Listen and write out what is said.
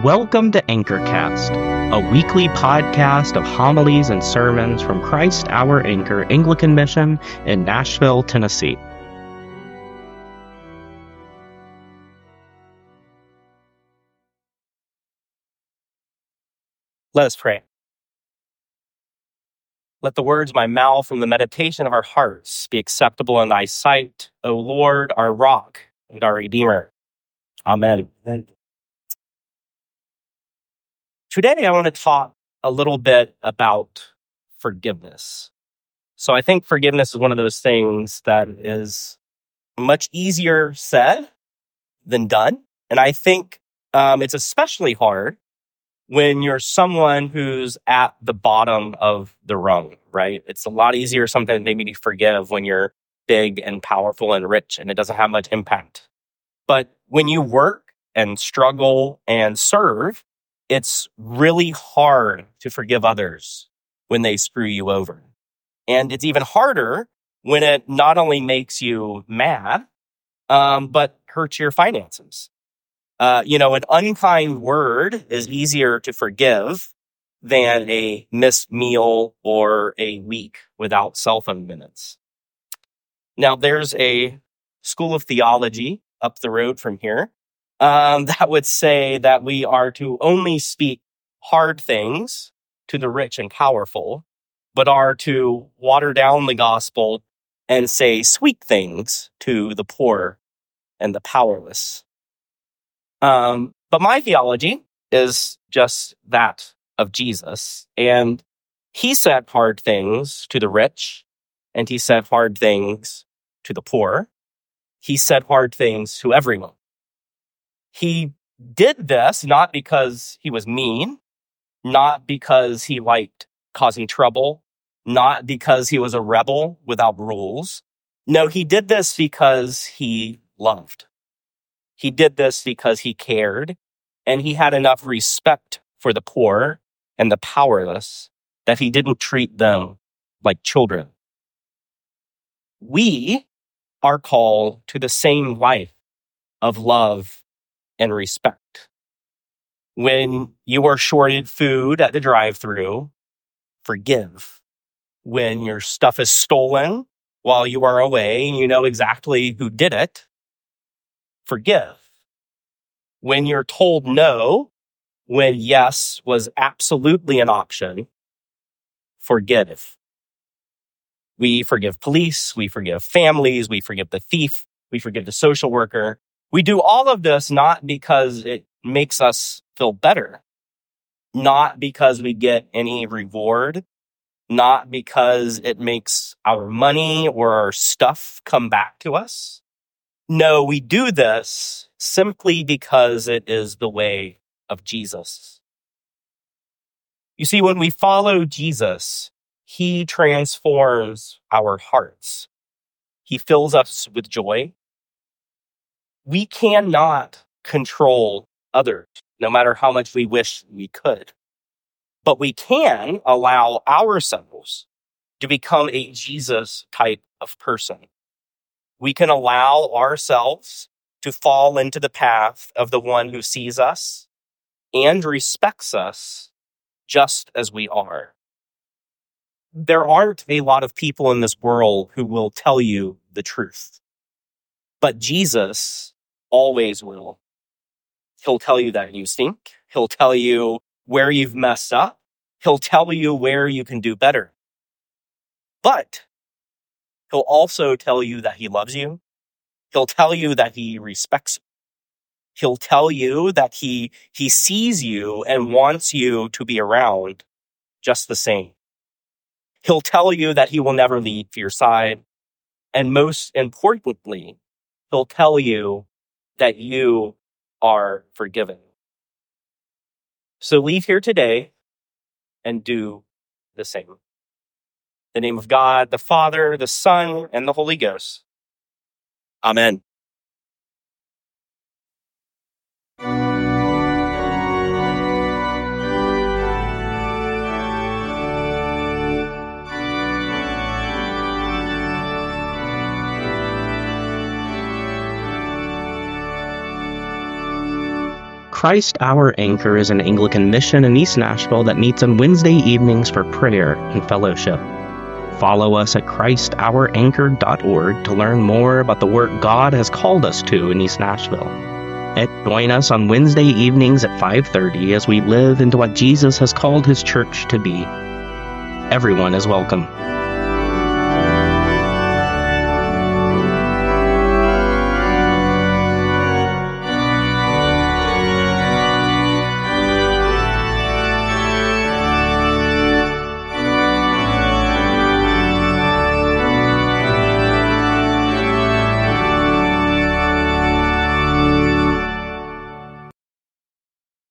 Welcome to Anchorcast, a weekly podcast of homilies and sermons from Christ Our Anchor Anglican Mission in Nashville, Tennessee. Let us pray. Let the words of my mouth and the meditation of our hearts be acceptable in thy sight, O Lord, our rock and our Redeemer. Amen. Today, I want to talk a little bit about forgiveness. So I think forgiveness is one of those things that is much easier said than done. And I think it's especially hard when you're someone who's at the bottom of the rung, right? It's a lot easier sometimes maybe to forgive when you're big and powerful and rich and it doesn't have much impact. But when you work and struggle and serve, it's really hard to forgive others when they screw you over. And it's even harder when it not only makes you mad, but hurts your finances. An unkind word is easier to forgive than a missed meal or a week without cell phone minutes. Now, there's a school of theology up the road from here that would say that we are to only speak hard things to the rich and powerful, but are to water down the gospel and say sweet things to the poor and the powerless. But my theology is just that of Jesus. And he said hard things to the rich, and he said hard things to the poor. He said hard things to everyone. He did this not because he was mean, not because he liked causing trouble, not because he was a rebel without rules. No, he did this because he loved. He did this because he cared, and he had enough respect for the poor and the powerless that he didn't treat them like children. We are called to the same life of love and respect. When you are shorted food at the drive-thru, forgive. When your stuff is stolen while you are away and you know exactly who did it, forgive. When you're told no, when yes was absolutely an option, forgive. We forgive police, we forgive families, we forgive the thief, we forgive the social worker. We do all of this not because it makes us feel better, not because we get any reward, not because it makes our money or our stuff come back to us. No, we do this simply because it is the way of Jesus. You see, when we follow Jesus, he transforms our hearts. He fills us with joy. We cannot control others, no matter how much we wish we could. But we can allow ourselves to become a Jesus type of person. We can allow ourselves to fall into the path of the one who sees us and respects us just as we are. There aren't a lot of people in this world who will tell you the truth, but Jesus always will. He'll tell you that you stink. He'll tell you where you've messed up. He'll tell you where you can do better. But he'll also tell you that he loves you. He'll tell you that he respects you. He'll tell you that he sees you and wants you to be around just the same. He'll tell you that he will never leave your side. And most importantly, he'll tell you that you are forgiven. So leave here today and do the same. In the name of God, the Father, the Son, and the Holy Ghost. Amen. Christ Our Anchor is an Anglican mission in East Nashville that meets on Wednesday evenings for prayer and fellowship. Follow us at ChristOurAnchor.org to learn more about the work God has called us to in East Nashville. And join us on Wednesday evenings at 5:30 as we live into what Jesus has called his church to be. Everyone is welcome.